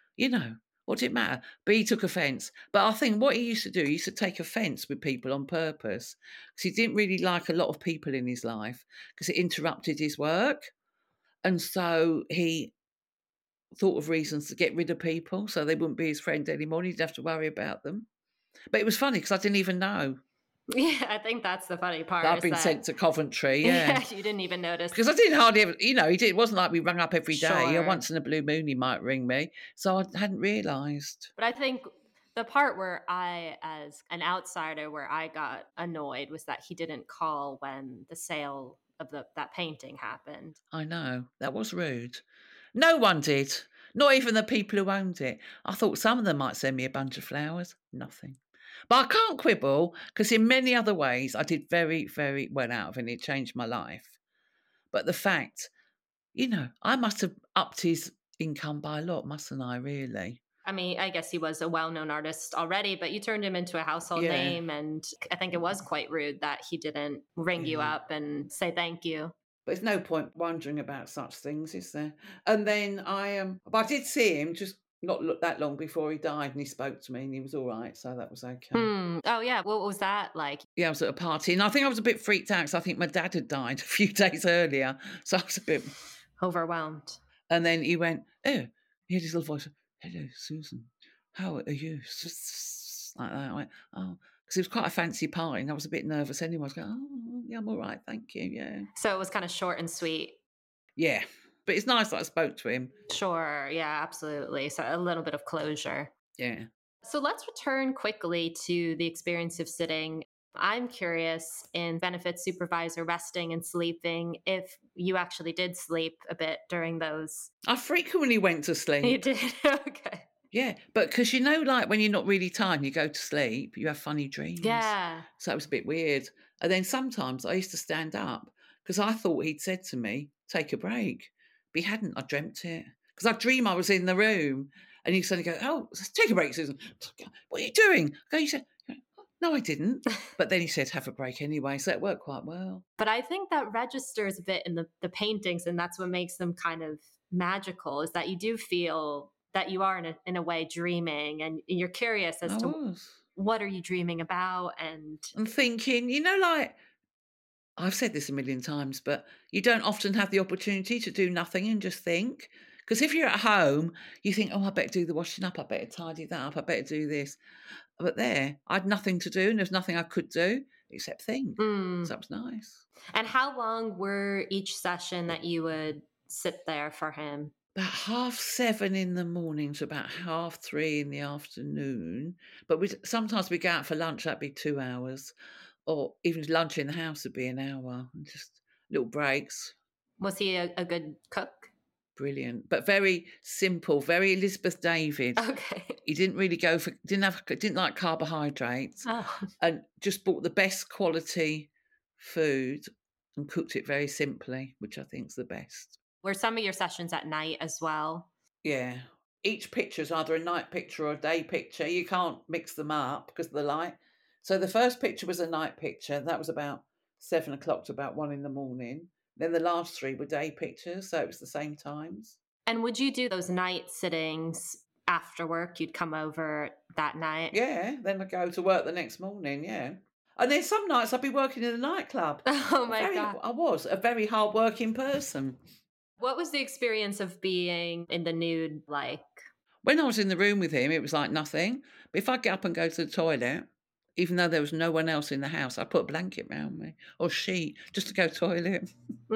What did it matter?" But he took offence. But I think what he used to do, he used to take offence with people on purpose because he didn't really like a lot of people in his life because it interrupted his work, and so he thought of reasons to get rid of people so they wouldn't be his friend anymore. He'd have to worry about them. But it was funny because I didn't even know. Yeah, I think that's the funny part. I've been sent to Coventry, yeah. You didn't even notice. Because I didn't hardly ever, it wasn't like we rang up every day. Sure. Once in a blue moon he might ring me. So I hadn't realised. But I think the part where I, as an outsider, where I got annoyed was that he didn't call when the sale of that painting happened. I know. That was rude. No one did. Not even the people who owned it. I thought some of them might send me a bunch of flowers. Nothing. But I can't quibble because in many other ways I did very, very well out of it. It changed my life. But the fact, I must have upped his income by a lot, mustn't I, really? I mean, I guess he was a well-known artist already, but you turned him into a household name. And I think it was quite rude that he didn't ring you up and say thank you. But there's no point wondering about such things, is there? And then but I did see him just not that long before he died, and he spoke to me and he was all right, so that was okay. Oh yeah, what was that like? Yeah, I was at a party and I think I was a bit freaked out because I think my dad had died a few days earlier, so I was a bit overwhelmed. And then he went, he had his little voice, "Hello, Susan, how are you?" Like that. I went, "Oh," because it was quite a fancy party and I was a bit nervous anyway. I was going, "Oh yeah, I'm all right, thank you." Yeah. So it was kind of short and sweet. Yeah. But it's nice that I spoke to him. Sure. Yeah, absolutely. So a little bit of closure. Yeah. So let's return quickly to the experience of sitting. I'm curious, in benefit supervisor resting and sleeping, if you actually did sleep a bit during those. I frequently went to sleep. You did? Okay. Yeah, but because like when you're not really tired, you go to sleep, you have funny dreams. Yeah. So it was a bit weird. And then sometimes I used to stand up because I thought he'd said to me, "Take a break." But he hadn't. I dreamt it. Because I dream I was in the room and he suddenly go, "Oh, take a break, Susan." "What are you doing?" You said, "No, I didn't." But then he said, "Have a break anyway." So it worked quite well. But I think that registers a bit in the paintings, and that's what makes them kind of magical, is that you do feel that you are in a way dreaming, and you're curious as to what are you dreaming about, and thinking, like, I've said this a million times, but you don't often have the opportunity to do nothing and just think. Because if you're at home, you think, "Oh, I better do the washing up, I better tidy that up, I better do this." But there, I had nothing to do and there's nothing I could do except think. So that was nice. And how long were each session that you would sit there for him? About 7:30 in the morning to about 3:30 in the afternoon. But sometimes we go out for lunch, that'd be 2 hours. Or even lunch in the house would be an hour. And just little breaks. Was he a good cook? Brilliant, but very simple, very Elizabeth David. Okay. He didn't really didn't like carbohydrates, and just bought the best quality food and cooked it very simply, which I think is the best. Were some of your sessions at night as well? Yeah. Each picture is either a night picture or a day picture. You can't mix them up because of the light. So the first picture was a night picture. That was about 7 o'clock to about 1 in the morning. Then the last 3 were day pictures, so it was the same times. And would you do those night sittings after work? You'd come over that night? Yeah, then I'd go to work the next morning, yeah. And then some nights I'd be working in a nightclub. Oh my God. I was a very hard-working person. What was the experience of being in the nude like? When I was in the room with him, it was like nothing. But if I get up and go to the toilet, even though there was no one else in the house, I put a blanket around me or sheet just to go toilet.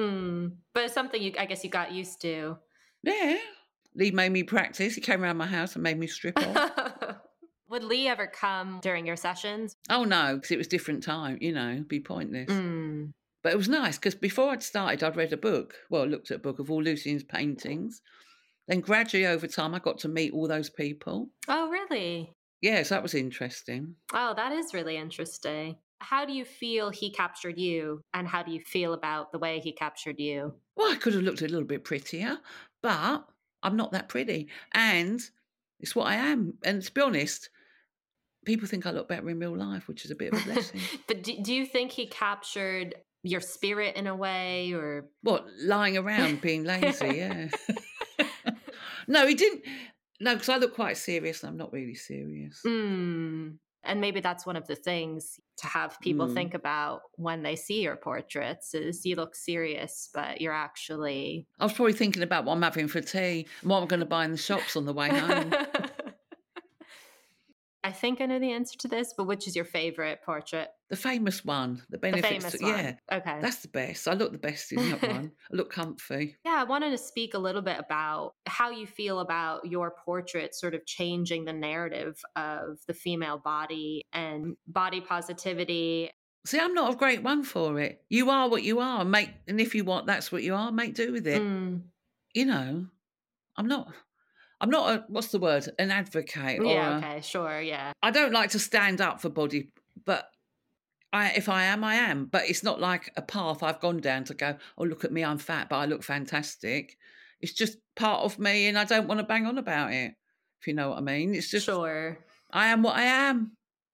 But it's something I guess you got used to. Yeah. Lee made me practice. He came around my house and made me strip off. Would Lee ever come during your sessions? Oh, no, because it was different time, be pointless. But it was nice because before I'd started, I'd read a book. Well, I looked at a book of all Lucian's paintings. Then gradually over time, I got to meet all those people. Oh, really? Yes, that was interesting. Oh, that is really interesting. How do you feel he captured you, and how do you feel about the way he captured you? Well, I could have looked a little bit prettier, but I'm not that pretty. And it's what I am. And to be honest, people think I look better in real life, which is a bit of a blessing. But do you think he captured your spirit in a way, or what, lying around being lazy? Yeah. No, he didn't. No, because I look quite serious and I'm not really serious. And maybe that's one of the things to have people think about when they see your portraits is you look serious, but you're actually... I was probably thinking about what I'm having for tea and what I'm going to buy in the shops on the way home. I think I know the answer to this, but which is your favorite portrait? The famous one, the benefits. Yeah. Okay. That's the best. I look the best in that one. I look comfy. Yeah, I wanted to speak a little bit about how you feel about your portrait sort of changing the narrative of the female body and body positivity. See, I'm not a great one for it. You are what you are, mate. And if you want, that's what you are, make do with it. You know, I'm not a, what's the word? An advocate. Yeah, okay, sure, yeah. I don't like to stand up for body, but if I am. But it's not like a path I've gone down to go, oh, look at me, I'm fat, but I look fantastic. It's just part of me and I don't want to bang on about it, if you know what I mean. It's just, sure. I am what I am.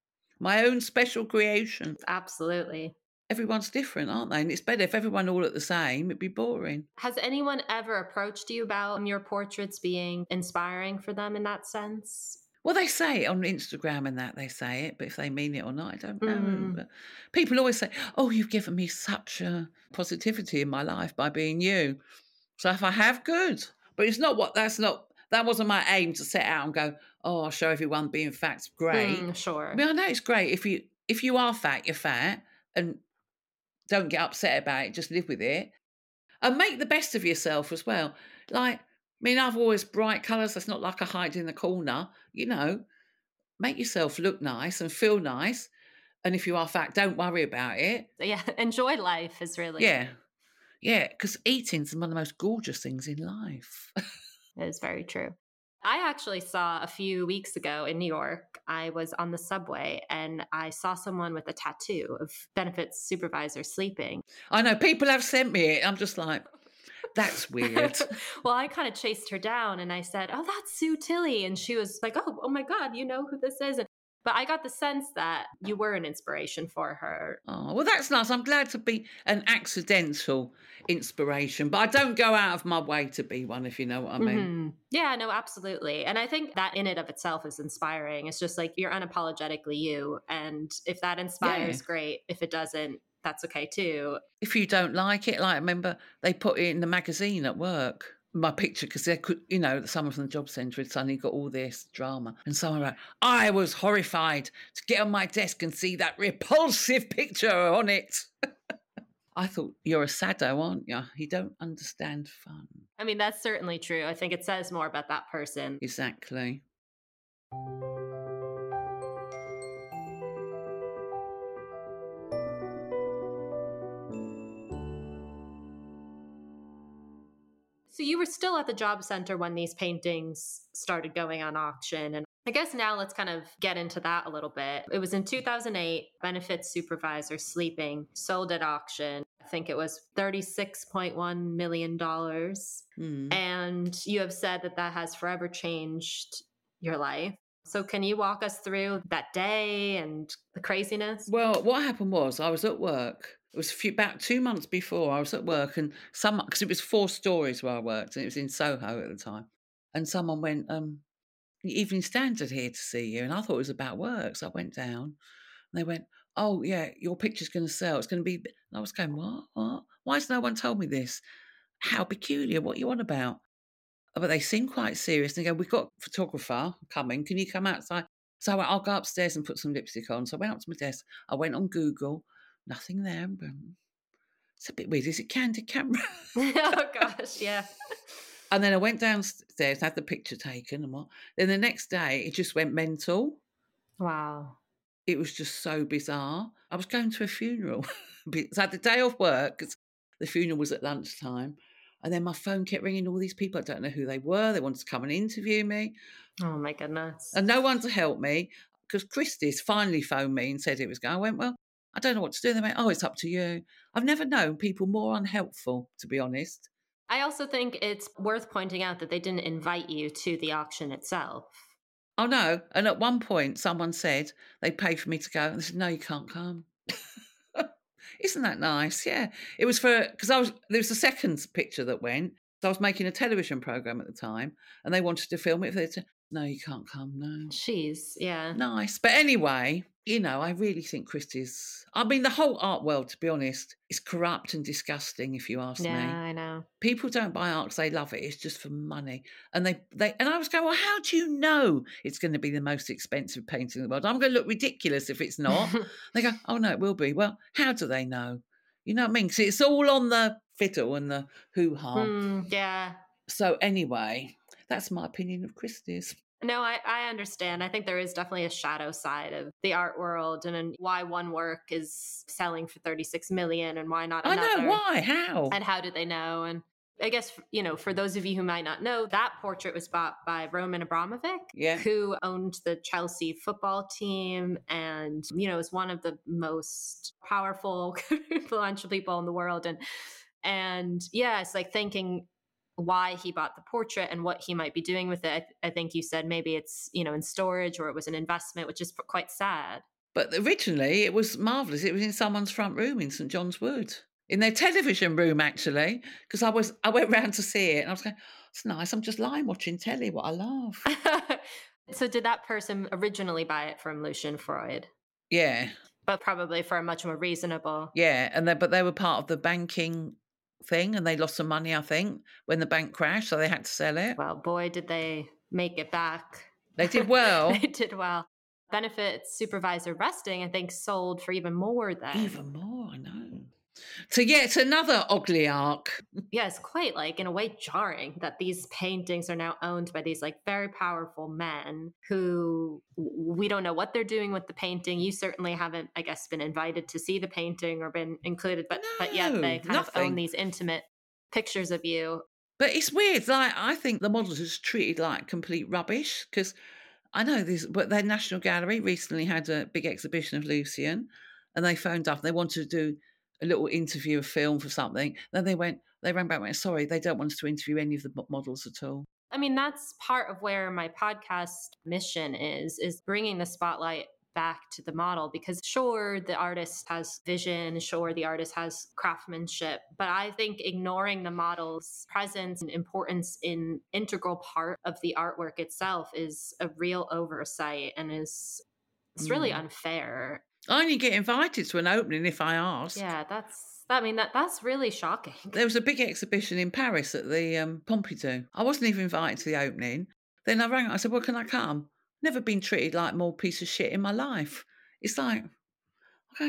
My own special creation. Absolutely. Everyone's different, aren't they? And it's better if everyone all looked the same. It'd be boring. Has anyone ever approached you about your portraits being inspiring for them in that sense? Well, they say it on Instagram and that, they say it, but if they mean it or not, I don't know. But people always say, oh, you've given me such a positivity in my life by being you. So if I have, good. But it's not that wasn't my aim to set out and go, oh, I'll show everyone being fat's great. Sure. I mean, I know it's great. If you are fat, you're fat. And don't get upset about it. Just live with it. And make the best of yourself as well. Like, I mean, I've always bright colours. That's not like I hide in the corner. You know, make yourself look nice and feel nice. And if you are fat, don't worry about it. Yeah, enjoy life is really... Yeah. Yeah, because eating's one of the most gorgeous things in life. It is very true. I actually saw a few weeks ago in New York, I was on the subway and I saw someone with a tattoo of benefits supervisor sleeping. I know, people have sent me it. I'm just like, that's weird. Well, I kind of chased her down and I said, oh, that's Sue Tilley. And she was like, oh my God, you know who this is? But I got the sense that you were an inspiration for her. Oh, well, that's nice. I'm glad to be an accidental inspiration, but I don't go out of my way to be one, if you know what I mean. Yeah, no, absolutely. And I think that in and of itself is inspiring. It's just like you're unapologetically you. And if that inspires, great. If it doesn't, that's okay too. If you don't like it, like I remember they put it in the magazine at work. My picture, because they could, you know, someone from the job centre had suddenly got all this drama. And someone wrote, I was horrified to get on my desk and see that repulsive picture on it. I thought, you're a sado, aren't you? You don't understand fun. I mean, that's certainly true. I think it says more about that person. Exactly. So you were still at the job center when these paintings started going on auction. And I guess now let's kind of get into that a little bit. It was in 2008, benefits supervisor sleeping, sold at auction. I think it was $36.1 million. And you have said that has forever changed your life. So can you walk us through that day and the craziness? Well, what happened was I was at work. It was about 2 months before I was at work, and because it was 4 stories where I worked, and it was in Soho at the time. And someone went, Evening Standard here to see you. And I thought it was about work. So I went down and they went, oh, yeah, your picture's going to sell. It's going to be... And I was going, what? Why has no one told me this? How peculiar. What are you on about? But they seemed quite serious. They go, we've got a photographer coming. Can you come outside? So I went, I'll go upstairs and put some lipstick on. So I went up to my desk. I went on Google. Nothing there. It's a bit weird. Is it candid camera? Oh, gosh, yeah. And then I went downstairs, had the picture taken and what. Then the next day, it just went mental. Wow. It was just so bizarre. I was going to a funeral. So I had the day off work because the funeral was at lunchtime. And then my phone kept ringing all these people. I don't know who they were. They wanted to come and interview me. Oh, my goodness. And no one to help me because Christie's finally phoned me and said it was going. I went, well, I don't know what to do. They went, oh, it's up to you. I've never known people more unhelpful, to be honest. I also think it's worth pointing out that they didn't invite you to the auction itself. Oh, no. And at one point, someone said they paid for me to go. And they said, no, you can't come. Isn't that nice? Yeah. It was because there was a second picture that went. So I was making a television program at the time and they wanted to film it. They said, no, you can't come. No. Jeez, yeah. Nice. But anyway, I really think Christie's, the whole art world, to be honest, is corrupt and disgusting, if you ask me. Yeah, I know. People don't buy art because they love it. It's just for money. And and I was going, well, how do you know it's going to be the most expensive painting in the world? I'm going to look ridiculous if it's not. They go, oh, no, it will be. Well, how do they know? You know what I mean? Because it's all on the fiddle and the hoo-ha. Yeah. So anyway, that's my opinion of Christie's. No, I understand. I think there is definitely a shadow side of the art world and why one work is selling for 36 million and why not another. I know, why? How? And how do they know? And I guess, for those of you who might not know, that portrait was bought by Roman Abramovich, who owned the Chelsea football team and, is one of the most powerful, influential people in the world. And yeah, it's like thinking why he bought the portrait and what he might be doing with it. I think you said maybe it's, in storage or it was an investment, which is quite sad. But originally it was marvellous. It was in someone's front room in St John's Wood. In their television room, actually, because I went round to see it and I was going, it's nice. I'm just lying watching telly, what I love. So did that person originally buy it from Lucian Freud? Yeah. But probably for a much more reasonable. Yeah, but they were part of the banking thing and they lost some money, I think, when the bank crashed, so they had to sell it. Well, boy, did they make it back. They did well. They did well. Benefit Supervisor Resting, I think, sold for even more then. Even more, I know. So yeah, it's another ugly arc. Yeah, it's quite in a way jarring that these paintings are now owned by these very powerful men who we don't know what they're doing with the painting. You certainly haven't, I guess, been invited to see the painting or been included, but yet they kind of own these intimate pictures of you. But it's weird. I think the models are treated like complete rubbish because I know this, but their National Gallery recently had a big exhibition of Lucian and they phoned up and they wanted to do a little interview, a film for something. Then they rang back and went, sorry, they don't want us to interview any of the models at all. I mean, that's part of where my podcast mission is bringing the spotlight back to the model, because sure, the artist has vision, sure, the artist has craftsmanship, but I think ignoring the model's presence and importance in integral part of the artwork itself is a real oversight and it's really unfair. I only get invited to an opening if I ask. Yeah, that's really shocking. There was a big exhibition in Paris at the Pompidou. I wasn't even invited to the opening. Then I rang up, I said, well, can I come? Never been treated like more piece of shit in my life. It's like, okay.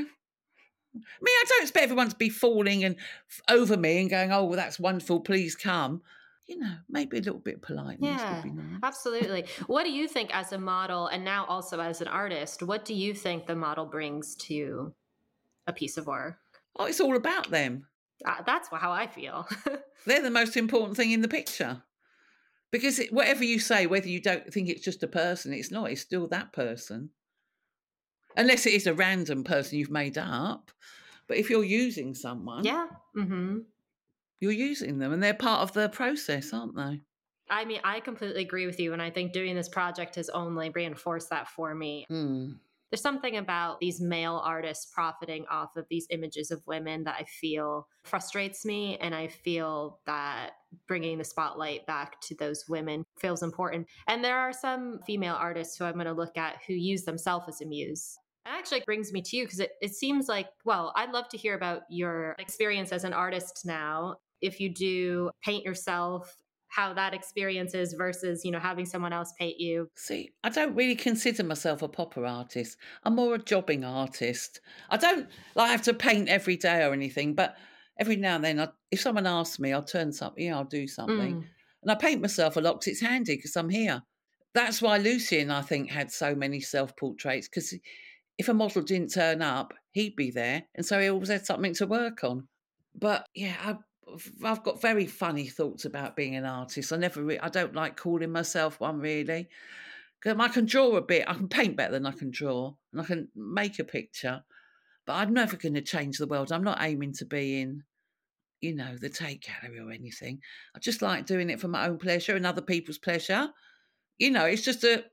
I don't expect everyone to be falling over me and going, oh, well, that's wonderful, please come. Maybe a little bit of politeness would be nice. Absolutely. What do you think as a model and now also as an artist, what do you think the model brings to a piece of work? Oh, it's all about them. That's how I feel. They're the most important thing in the picture. Because whatever you say, whether you don't think it's just a person, it's not. It's still that person. Unless it is a random person you've made up. But if you're using someone... Yeah. Mm-hmm. You're using them and they're part of the process, aren't they? I mean, I completely agree with you. And I think doing this project has only reinforced that for me. There's something about these male artists profiting off of these images of women that I feel frustrates me. And I feel that bringing the spotlight back to those women feels important. And there are some female artists who I'm going to look at who use themselves as a muse. It actually brings me to you because it seems like, well, I'd love to hear about your experience as an artist now. If you do paint yourself, how that experience is versus, having someone else paint you. See, I don't really consider myself a proper artist. I'm more a jobbing artist. I don't have to paint every day or anything, but every now and then, if someone asks me, I'll turn something, I'll do something. And I paint myself a lot because it's handy because I'm here. That's why Lucian, I think, had so many self-portraits, because if a model didn't turn up, he'd be there. And so he always had something to work on. But yeah, I've got very funny thoughts about being an artist. I don't like calling myself one, really. Because I can draw a bit. I can paint better than I can draw. And I can make a picture. But I'm never going to change the world. I'm not aiming to be in, the Tate Gallery or anything. I just like doing it for my own pleasure and other people's pleasure. It's just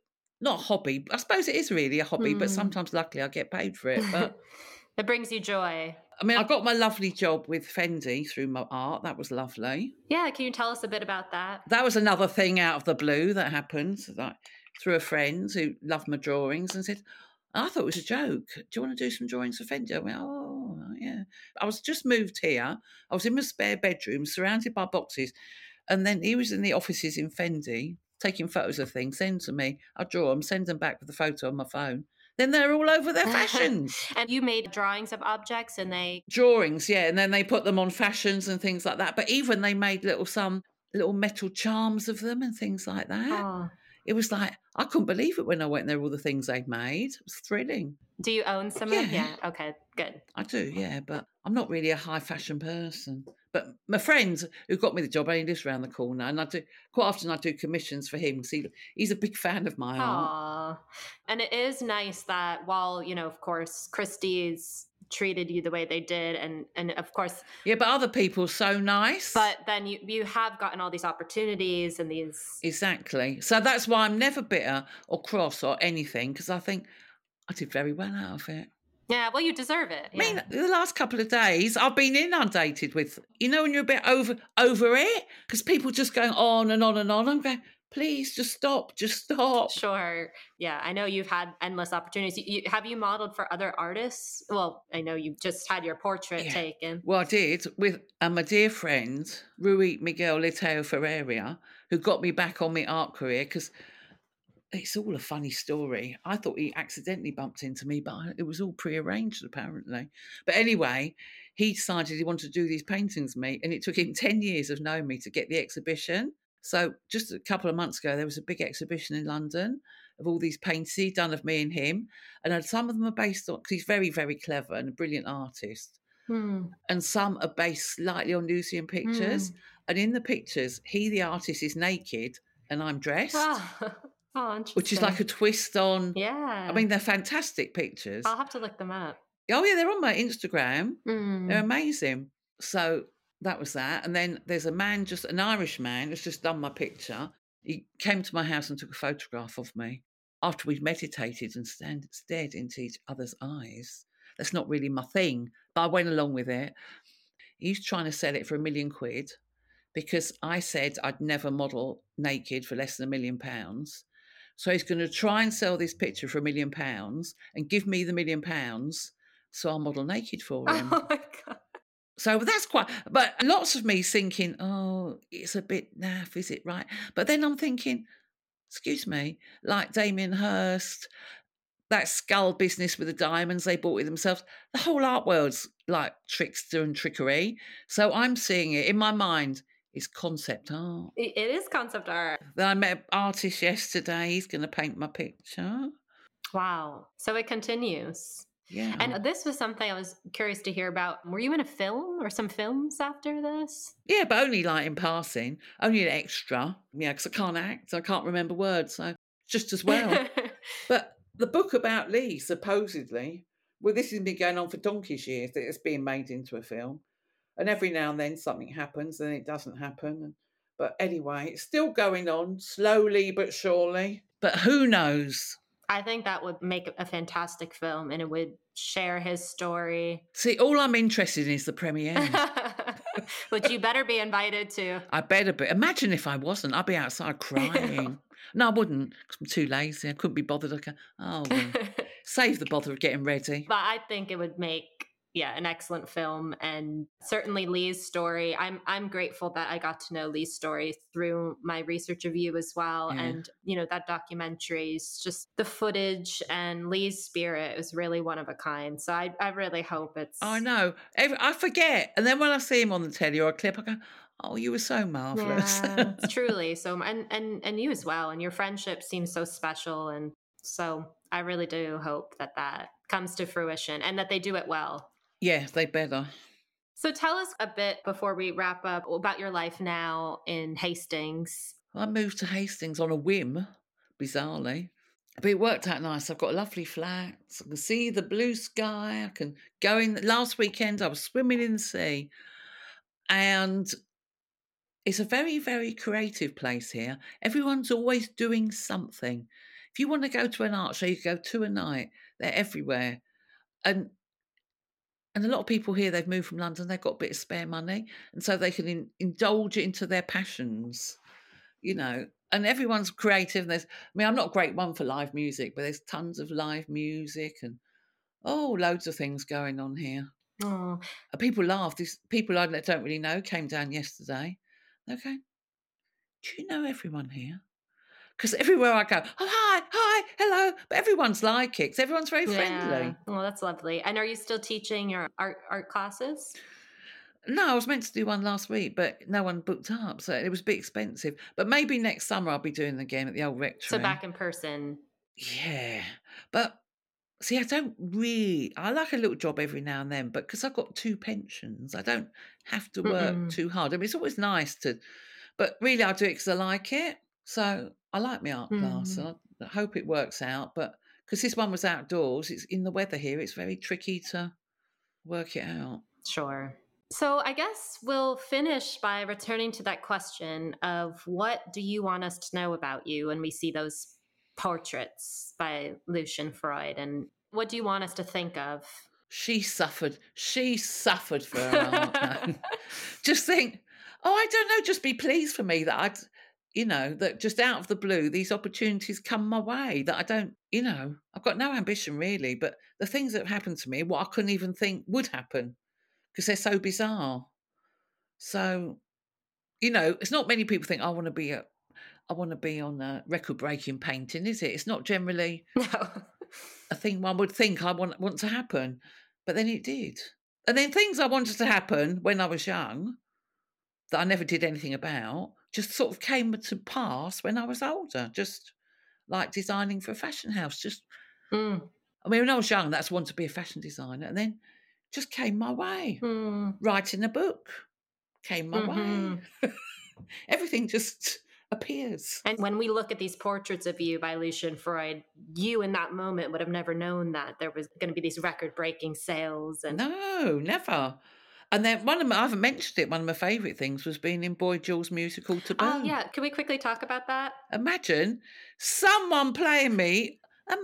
not a hobby. I suppose it is really a hobby, but sometimes luckily I get paid for it. But it brings you joy. I mean, I got my lovely job with Fendi through my art. That was lovely. Yeah, can you tell us a bit about that? That was another thing out of the blue that happened, like through a friend who loved my drawings and said, I thought it was a joke. Do you want to do some drawings for Fendi? I went, oh, yeah. I was just moved here. I was in my spare bedroom, surrounded by boxes. And then he was in the offices in Fendi, taking photos of things, send to me. I draw them, send them back with a photo on my phone. Then they're all over their fashions. And you made drawings of objects and they... Drawings, yeah. And then they put them on fashions and things like that. But even they made some little metal charms of them and things like that. Oh. It was like, I couldn't believe it when I went there, all the things they'd made. It was thrilling. Do you own some of them? Yeah. Okay, good. I do, yeah, but I'm not really a high fashion person. But my friend who got me the job only lives around the corner, and quite often I do commissions for him because he's a big fan of my art. And it is nice that while, of course, Christie's treated you the way they did, and of course... Yeah, but other people so nice. But then you have gotten all these opportunities and these... Exactly. So that's why I'm never bitter or cross or anything, because I think I did very well out of it. Yeah, well, you deserve it. Yeah. I mean, the last couple of days, I've been inundated with, when you're a bit over it, because people just going on and on and on. I'm going, please, just stop. Sure. Yeah, I know you've had endless opportunities. Have you modeled for other artists? Well, I know you just had your portrait taken. Well, I did with my dear friend, Rui Miguel Leteo Ferreira, who got me back on my art career, because it's all a funny story. I thought he accidentally bumped into me, but it was all prearranged, apparently. But anyway, he decided he wanted to do these paintings with me, and it took him 10 years of knowing me to get the exhibition. So just a couple of months ago, there was a big exhibition in London of all these paintings he'd done of me and him. And some of them are based on, because he's very, very clever and a brilliant artist. And some are based slightly on museum pictures. And in the pictures, he, the artist, is naked and I'm dressed. Oh, which is like a twist on... Yeah. I mean, they're fantastic pictures. I'll have to look them up. Oh, yeah, they're on my Instagram. They're amazing. So that was that. And then there's a man, just an Irish man, who's just done my picture. He came to my house and took a photograph of me after we'd meditated and stared into each other's eyes. That's not really my thing, but I went along with it. He's trying to sell it for £1 million because I said I'd never model naked for less than £1 million. So he's going to try and sell this picture for £1 million and give me the £1 million so I'll model naked for him. Oh, my God. So that's quite... But lots of me thinking, oh, it's a bit naff, is it right? But then I'm thinking, excuse me, like Damien Hirst, that skull business with the diamonds they bought with themselves, the whole art world's like trickster and trickery. So I'm seeing it in my mind. It's concept art. It is concept art. Then I met an artist yesterday. He's going to paint my picture. Wow. So it continues. Yeah. And this was something I was curious to hear about. Were you in a film or some films after this? Yeah, but only like in passing. Only an extra. Yeah, because I can't act. I can't remember words. So just as well. But the book about Lee, supposedly, well, this has been going on for donkey's years, that it's being made into a film. And every now and then something happens and it doesn't happen. But anyway, it's still going on, slowly but surely. But who knows? I think that would make a fantastic film and it would share his story. See, all I'm interested in is the premiere. Which you better be invited to. I better be. Imagine if I wasn't. I'd be outside crying. No, I wouldn't, because I'm too lazy. I couldn't be bothered. Well, save the bother of getting ready. But I think it would make... an excellent film, and certainly Lee's story. I'm grateful that I got to know Lee's story through my research of you as well. Yeah. And, that documentary is just the footage and Lee's spirit is really one of a kind. So I really hope it's... I know. I forget. And then when I see him on the telly or a clip, I go, oh, you were so marvellous. Yeah, truly. So, and you as well. And your friendship seems so special. And so I really do hope that comes to fruition and that they do it well. Yeah, they better. So tell us a bit before we wrap up about your life now in Hastings. I moved to Hastings on a whim, bizarrely. But it worked out nice. I've got a lovely flat. I can see the blue sky. I can go in. Last weekend, I was swimming in the sea. And it's a very, very creative place here. Everyone's always doing something. if you want to go to an art show, you go to a night. They're everywhere. And a lot of people here, they've moved from London, they've got a bit of spare money, and so they can indulge it into their passions, you know. And everyone's creative. I'm not a great one for live music, but there's tons of live music and loads of things going on here. Oh. People laugh. These people I don't really know came down yesterday. Okay, do you know everyone here? Because everywhere I go, hi, hello, but everyone's like it. 'Cause everyone's very friendly. Well, that's lovely. And are you still teaching your art classes? No, I was meant to do one last week, but no one booked up, so it was a bit expensive. But maybe next summer I'll be doing them again at the old rectory. So back in person. Yeah, but see, I like a little job every now and then, but because I've got 2 pensions, I don't have to work too hard. I mean, it's always nice to, but really I do it because I like it. So I like my art class, and I hope it works out. But because this one was outdoors, it's in the weather here, it's very tricky to work it out. Sure. So I guess we'll finish by returning to that question of what do you want us to know about you when we see those portraits by Lucian Freud, and what do you want us to think of? She suffered for her art. No. Just think, I don't know, just be pleased for me that that just out of the blue, these opportunities come my way that I don't, I've got no ambition really, but the things that have happened to me, what I couldn't even think would happen because they're so bizarre. So, it's not many people think I want to be on a record-breaking painting, is it? It's not generally a thing one would think I want to happen, but then it did. And then things I wanted to happen when I was young that I never did anything about just sort of came to pass when I was older, just like designing for a fashion house. I mean, when I was young, that's wanted to be a fashion designer, and then just came my way. Writing a book came my way. Everything just appears. And when we look at these portraits of you by Lucian Freud, you in that moment would have never known that there was going to be these record-breaking sales. No, never. And then I haven't mentioned it, one of my favourite things was being in Boy Jules' musical Taboo. Oh, yeah. Can we quickly talk about that? Imagine someone playing me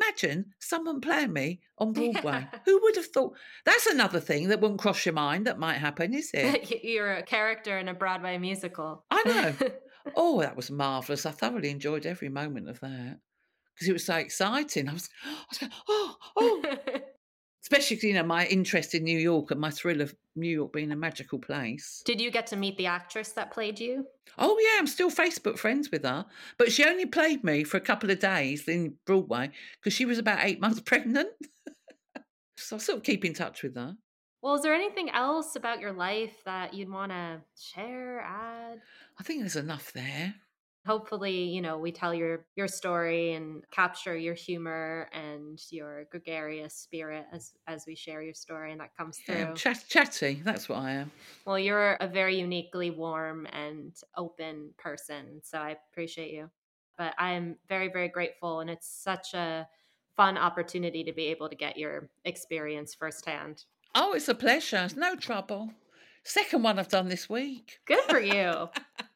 on Broadway. Who would have thought? That's another thing that wouldn't cross your mind that might happen, is it? You're a character in a Broadway musical. I know. That was marvellous. I thoroughly enjoyed every moment of that because it was so exciting. I was going, oh. Especially, my interest in New York and my thrill of New York being a magical place. Did you get to meet the actress that played you? Oh, yeah, I'm still Facebook friends with her. But she only played me for a couple of days in Broadway because she was about 8 months pregnant. So I sort of keep in touch with her. Well, is there anything else about your life that you'd want to share, add? I think there's enough there. Hopefully, we tell your story and capture your humor and your gregarious spirit as we share your story, and that comes through. Yeah, chatty, that's what I am. Well, you're a very uniquely warm and open person, so I appreciate you. But I am very, very grateful, and it's such a fun opportunity to be able to get your experience firsthand. Oh, it's a pleasure. It's no trouble. Second one I've done this week. Good for you.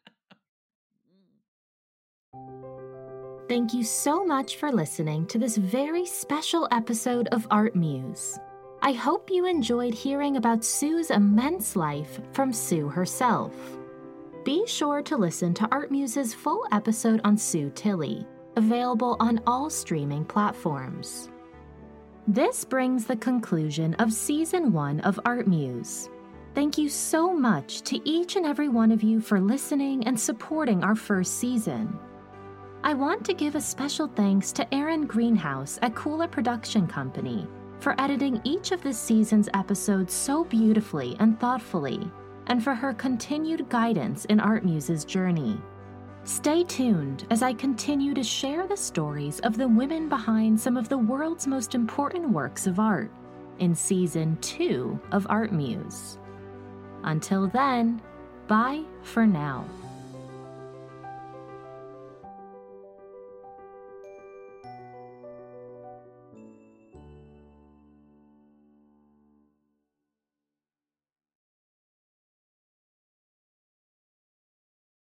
Thank you so much for listening to this very special episode of Art Muse. I hope you enjoyed hearing about Sue's immense life from Sue herself. Be sure to listen to Art Muse's full episode on Sue Tilley, available on all streaming platforms. This brings the conclusion of Season 1 of Art Muse. Thank you so much to each and every one of you for listening and supporting our first season. I want to give a special thanks to Erin Greenhouse at Kula Production Company for editing each of this season's episodes so beautifully and thoughtfully, and for her continued guidance in Art Muse's journey. Stay tuned as I continue to share the stories of the women behind some of the world's most important works of art in Season 2 of Art Muse. Until then, bye for now.